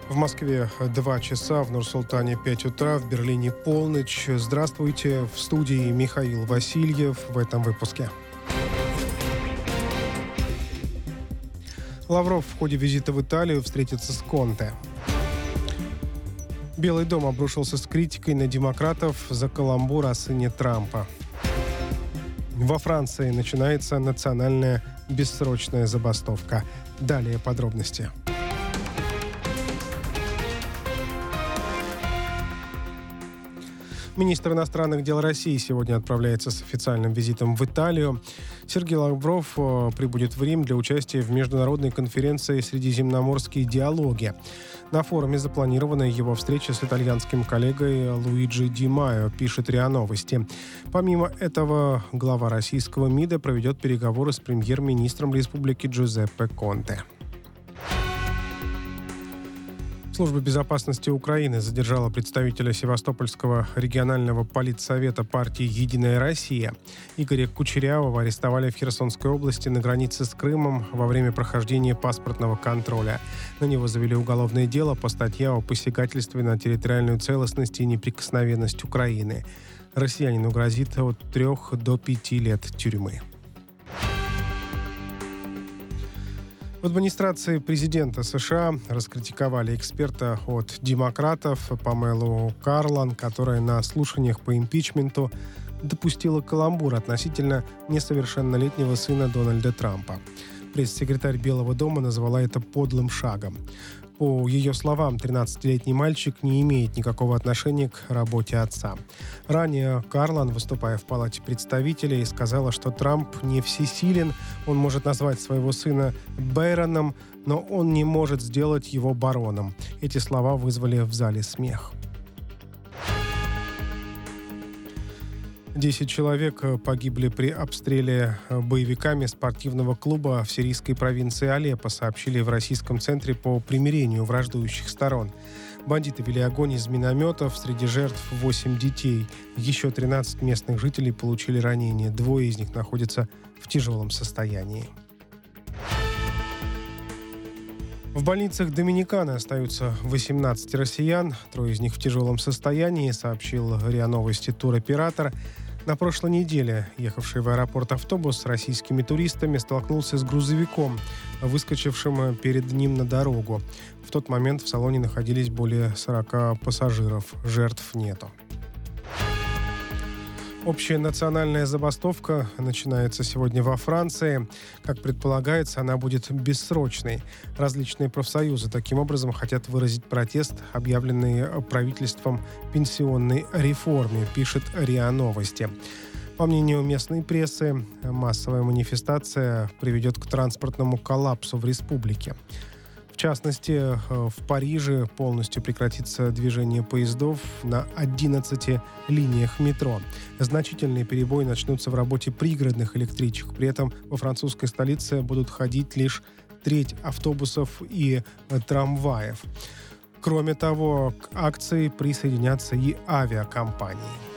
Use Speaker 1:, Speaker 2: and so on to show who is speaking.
Speaker 1: В Москве 2 часа, в Нур-Султане 5 утра, в Берлине полночь. Здравствуйте, в студии Михаил Васильев в этом выпуске. Лавров в ходе визита в Италию встретится с Конте. Белый дом обрушился с критикой на демократов за каламбур о сыне Трампа. Во Франции начинается национальная бессрочная забастовка. Далее подробности. Министр иностранных дел России сегодня отправляется с официальным визитом в Италию. Сергей Лавров прибудет в Рим для участия в международной конференции «Средиземноморские диалоги». На форуме запланирована его встреча с итальянским коллегой Луиджи Ди Майо, пишет РИА Новости. Помимо этого, глава российского МИДа проведет переговоры с премьер-министром республики Джузеппе Конте. Служба безопасности Украины задержала представителя Севастопольского регионального политсовета партии «Единая Россия». Игоря Кучерявого арестовали в Херсонской области на границе с Крымом во время прохождения паспортного контроля. На него завели уголовное дело по статье о посягательстве на территориальную целостность и неприкосновенность Украины. Россиянину грозит от 3 до 5 лет тюрьмы. В администрации президента США раскритиковали эксперта от демократов Памелу Карлан, которая на слушаниях по импичменту допустила каламбур относительно несовершеннолетнего сына Дональда Трампа. Пресс-секретарь Белого дома назвала это подлым шагом. По ее словам, 13-летний мальчик не имеет никакого отношения к работе отца. Ранее Карлан, выступая в Палате представителей, сказала, что Трамп не всесилен, он может назвать своего сына Бэроном, но он не может сделать его бароном. Эти слова вызвали в зале смех. 10 человек погибли при обстреле боевиками спортивного клуба в сирийской провинции Алеппо, сообщили в Российском центре по примирению враждующих сторон. Бандиты вели огонь из минометов, среди жертв 8 детей. Еще 13 местных жителей получили ранения, 2 из них находятся в тяжелом состоянии. В больницах Доминиканы остаются 18 россиян, 3 из них в тяжелом состоянии, сообщил РИА Новости туроператор. На прошлой неделе ехавший в аэропорт автобус с российскими туристами столкнулся с грузовиком, выскочившим перед ним на дорогу. В тот момент в салоне находились более 40 пассажиров, жертв нету. Общая национальная забастовка начинается сегодня во Франции. Как предполагается, она будет бессрочной. Различные профсоюзы таким образом хотят выразить протест, объявленный правительством пенсионной реформе, пишет РИА Новости. По мнению местной прессы, массовая манифестация приведет к транспортному коллапсу в республике. В частности, в Париже полностью прекратится движение поездов на 11 линиях метро. Значительные перебои начнутся в работе пригородных электричек. При этом во французской столице будут ходить лишь треть автобусов и трамваев. Кроме того, к акции присоединятся и авиакомпании.